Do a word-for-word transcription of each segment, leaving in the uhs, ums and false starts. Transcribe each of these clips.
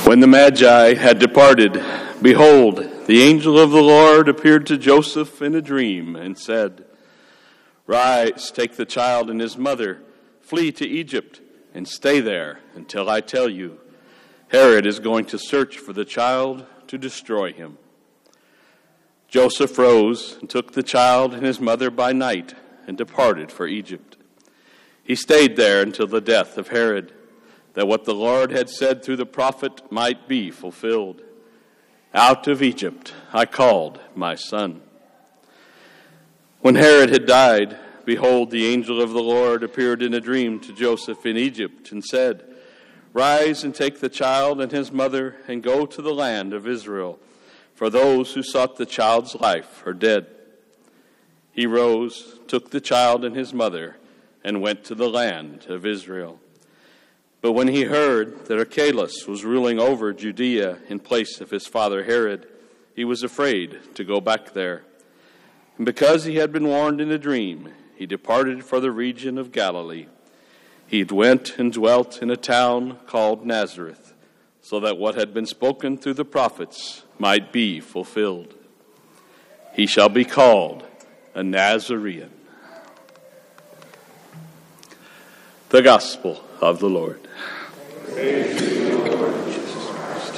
When the Magi had departed, behold, the angel of the Lord appeared to Joseph in a dream and said, "Rise, take the child and his mother, flee to Egypt, and stay there until I tell you. Herod is going to search for the child to destroy him." Joseph rose and took the child and his mother by night and departed for Egypt. He stayed there until the death of Herod, that what the Lord had said through the prophet might be fulfilled. "Out of Egypt I called my son." When Herod had died, behold, the angel of the Lord appeared in a dream to Joseph in Egypt and said, "Rise and take the child and his mother and go to the land of Israel, for those who sought the child's life are dead." He rose, took the child and his mother, and went to the land of Israel. But when he heard that Archelaus was ruling over Judea in place of his father Herod, he was afraid to go back there. And because he had been warned in a dream, he departed for the region of Galilee. He went and dwelt in a town called Nazareth, so that what had been spoken through the prophets might be fulfilled. He shall be called a Nazarene. The Gospel of the Lord. Praise to you, Lord Jesus Christ.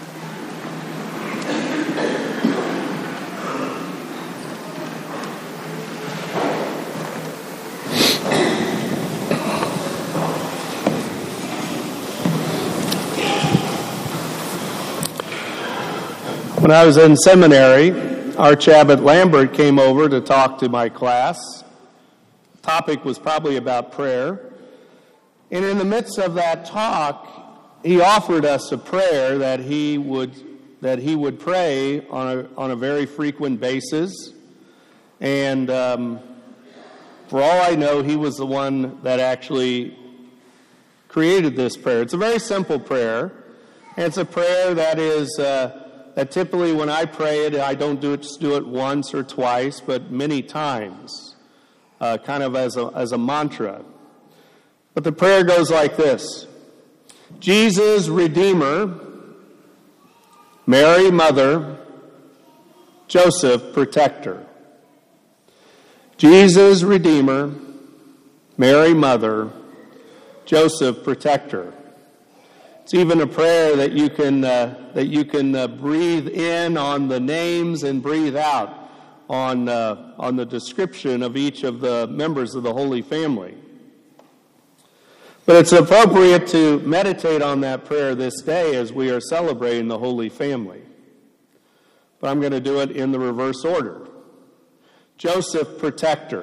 When I was in seminary, Archabbot Lambert came over to talk to my class. The topic was probably about prayer. And in the midst of that talk, he offered us a prayer that he would that he would pray on a on a very frequent basis. And um, for all I know, he was the one that actually created this prayer. It's a very simple prayer, and it's a prayer that is uh, that typically when I pray it, I don't do it just do it once or twice, but many times, uh, kind of as a as a mantra. But the prayer goes like this: Jesus, Redeemer, Mary, Mother, Joseph, Protector. Jesus, Redeemer, Mary, Mother, Joseph, Protector. It's even a prayer that you can uh, that you can uh, breathe in on the names and breathe out on uh, on the description of each of the members of the Holy Family. But it's appropriate to meditate on that prayer this day as we are celebrating the Holy Family. But I'm going to do it in the reverse order. Joseph, Protector.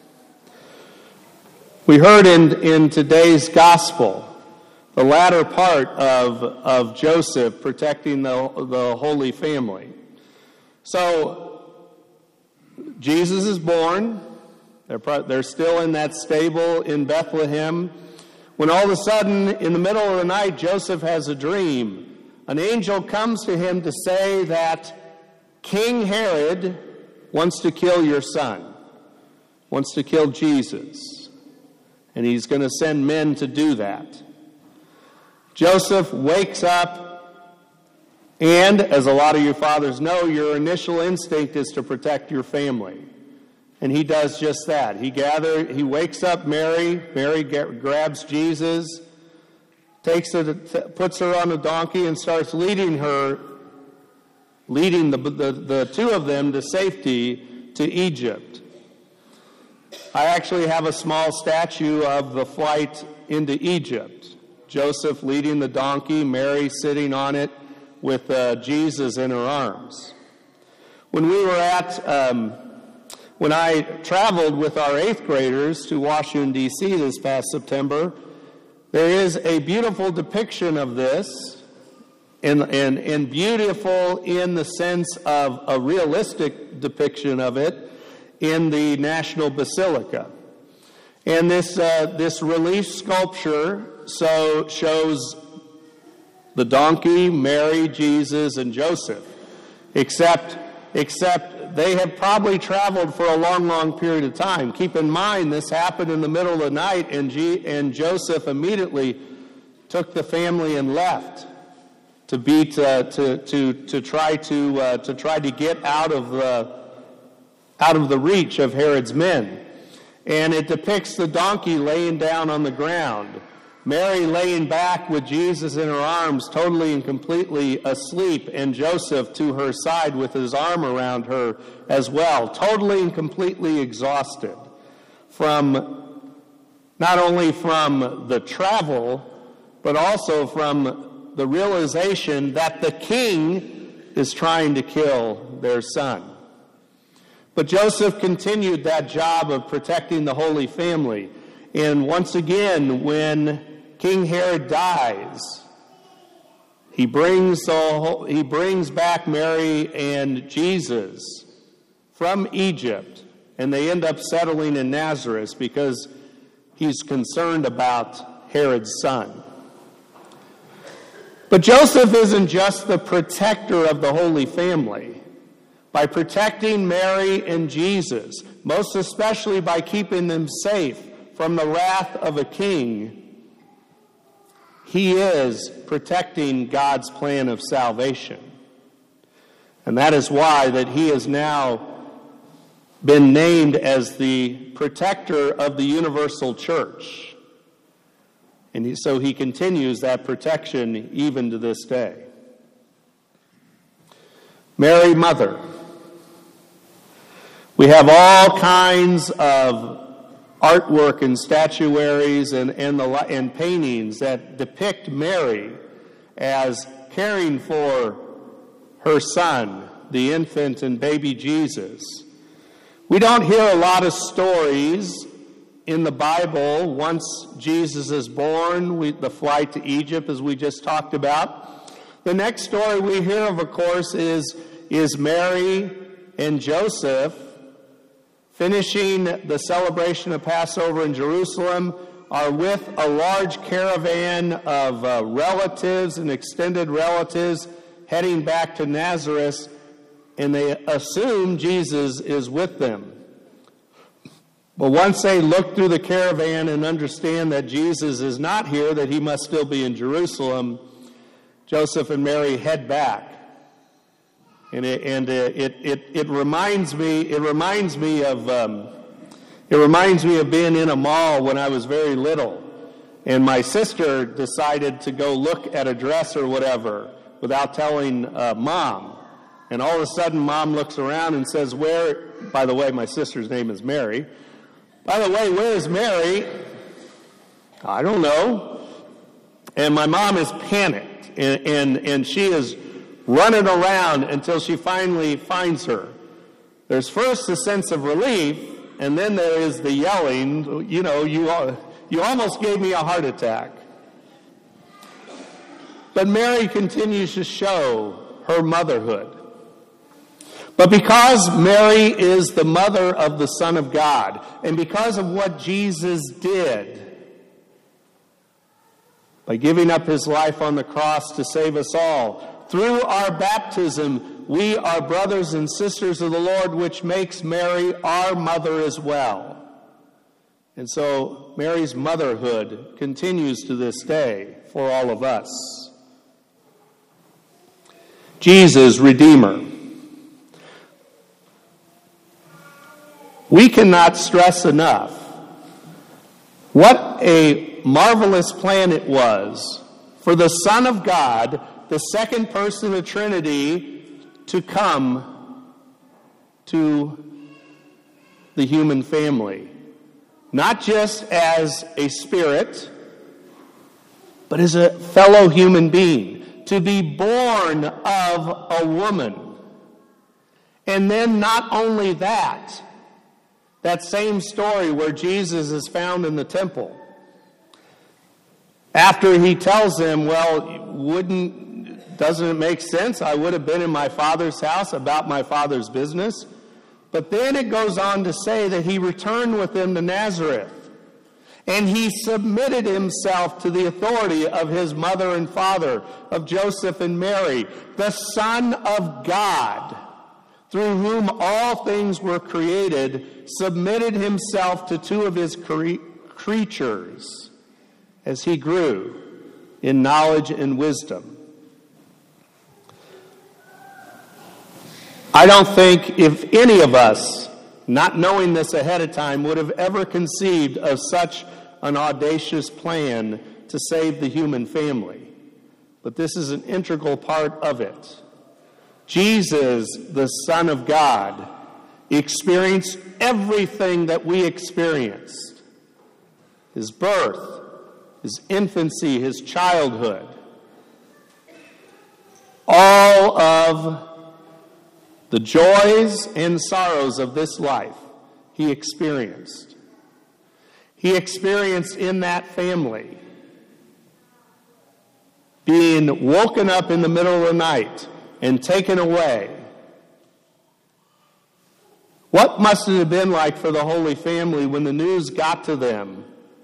We heard in, in today's Gospel the latter part of, of Joseph protecting the, the Holy Family. So, Jesus is born. They're, they're still in that stable in Bethlehem. When all of a sudden, in the middle of the night, Joseph has a dream. An angel comes to him to say that King Herod wants to kill your son, wants to kill Jesus, and he's going to send men to do that. Joseph wakes up, and as a lot of you fathers know, your initial instinct is to protect your family. And he does just that. He gather, he wakes up Mary. Mary get, grabs Jesus, takes her, to, puts her on a donkey, and starts leading her, leading the, the the two of them to safety to Egypt. I actually have a small statue of the flight into Egypt. Joseph leading the donkey, Mary sitting on it with uh, Jesus in her arms. When we were at um, When I traveled with our eighth graders to Washington, D C this past September, there is a beautiful depiction of this, and, and, and beautiful in the sense of a realistic depiction of it in the National Basilica. And this, uh, this relief sculpture so shows the donkey, Mary, Jesus, and Joseph, except except they have probably traveled for a long, long period of time. Keep in mind, this happened in the middle of the night, and, G- and Joseph immediately took the family and left. to beat, uh, to to to try to uh, to try to get out of the out of the reach of Herod's men. And it depicts the donkey laying down on the ground, Mary laying back with Jesus in her arms, totally and completely asleep, and Joseph to her side with his arm around her as well, totally and completely exhausted from not only from the travel, but also from the realization that the king is trying to kill their son. But Joseph continued that job of protecting the Holy Family. And once again, when King Herod dies, he brings, the, he brings back Mary and Jesus from Egypt, and they end up settling in Nazareth because he's concerned about Herod's son. But Joseph isn't just the protector of the Holy Family. By protecting Mary and Jesus, most especially by keeping them safe from the wrath of a king, he is protecting God's plan of salvation. And that is why that he has now been named as the protector of the universal church. And he, so he continues that protection even to this day. Mary, Mother. We have all kinds of artwork and statuaries and, and, the, and paintings that depict Mary as caring for her son, the infant and baby Jesus. We don't hear a lot of stories in the Bible once Jesus is born, we, the flight to Egypt, as we just talked about. The next story we hear of, of course, is, is Mary and Joseph finishing the celebration of Passover in Jerusalem, are with a large caravan of uh, relatives and extended relatives heading back to Nazareth, and they assume Jesus is with them. But once they look through the caravan and understand that Jesus is not here, that he must still be in Jerusalem, Joseph and Mary head back. And it, and it, it, it reminds me, it reminds me of, um, it reminds me of being in a mall when I was very little. And my sister decided to go look at a dress or whatever without telling uh, Mom. And all of a sudden, Mom looks around and says, where, by the way, my sister's name is Mary. By the way, where is Mary? I don't know. And my mom is panicked, and, and, and she is running around until she finally finds her. There's first a sense of relief, and then there is the yelling. You know, you, you almost gave me a heart attack. But Mary continues to show her motherhood. But because Mary is the mother of the Son of God, and because of what Jesus did, by giving up his life on the cross to save us all, through our baptism, we are brothers and sisters of the Lord, which makes Mary our mother as well. And so Mary's motherhood continues to this day for all of us. Jesus, Redeemer. We cannot stress enough what a marvelous plan it was for the Son of God, the second person of the Trinity, to come to the human family. Not just as a spirit, but as a fellow human being. To be born of a woman. And then not only that, that same story where Jesus is found in the temple. After he tells him, well, wouldn't, doesn't it make sense? I would have been in my Father's house about my Father's business. But then it goes on to say that he returned with them to Nazareth. And he submitted himself to the authority of his mother and father, of Joseph and Mary, the Son of God, through whom all things were created, submitted himself to two of his cre- creatures as he grew in knowledge and wisdom. I don't think if any of us, not knowing this ahead of time, would have ever conceived of such an audacious plan to save the human family. But this is an integral part of it. Jesus, the Son of God, experienced everything that we experienced. His birth, his infancy, his childhood. All of the joys and sorrows of this life he experienced. He experienced in that family being woken up in the middle of the night and taken away. What must it have been like for the Holy Family when the news got to them?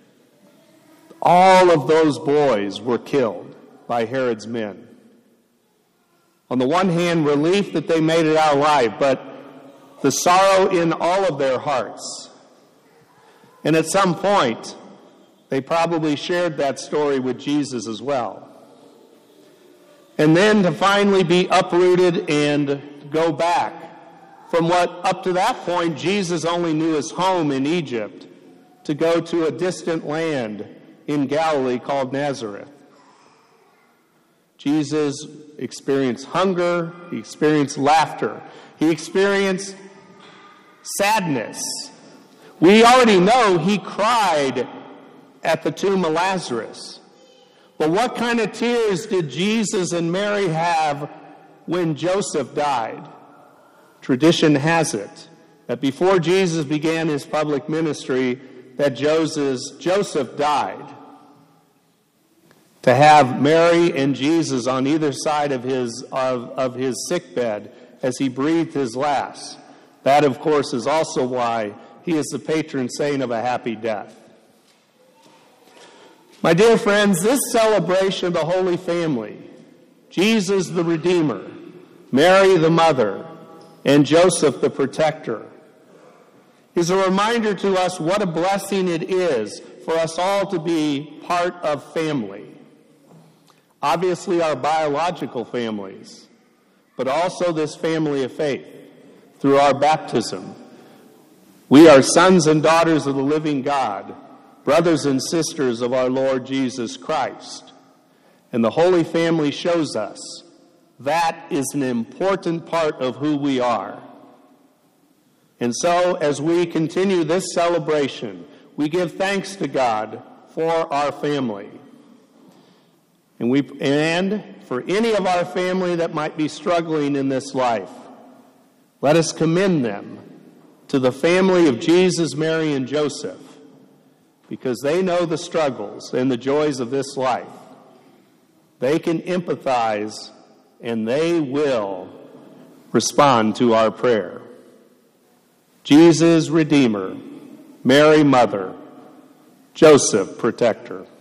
All of those boys were killed by Herod's men. On the one hand, relief that they made it out alive, but the sorrow in all of their hearts. And at some point, they probably shared that story with Jesus as well. And then to finally be uprooted and go back from what up to that point Jesus only knew as home in Egypt, to go to a distant land in Galilee called Nazareth. Jesus experienced hunger, he experienced laughter, he experienced sadness. We already know he cried at the tomb of Lazarus. But what kind of tears did Jesus and Mary have when Joseph died? Tradition has it that before Jesus began his public ministry, that Joseph, Joseph died. To have Mary and Jesus on either side of his, of, of his sickbed as he breathed his last. That, of course, is also why he is the patron saint of a happy death. My dear friends, this celebration of the Holy Family, Jesus the Redeemer, Mary the Mother, and Joseph the Protector, is a reminder to us what a blessing it is for us all to be part of family. Obviously our biological families, but also this family of faith through our baptism. We are sons and daughters of the living God, brothers and sisters of our Lord Jesus Christ. And the Holy Family shows us that is an important part of who we are. And so, as we continue this celebration, we give thanks to God for our family. And we and for any of our family that might be struggling in this life, let us commend them to the family of Jesus, Mary, and Joseph, because they know the struggles and the joys of this life. They can empathize, and they will respond to our prayer. Jesus, Redeemer, Mary, Mother, Joseph, Protector.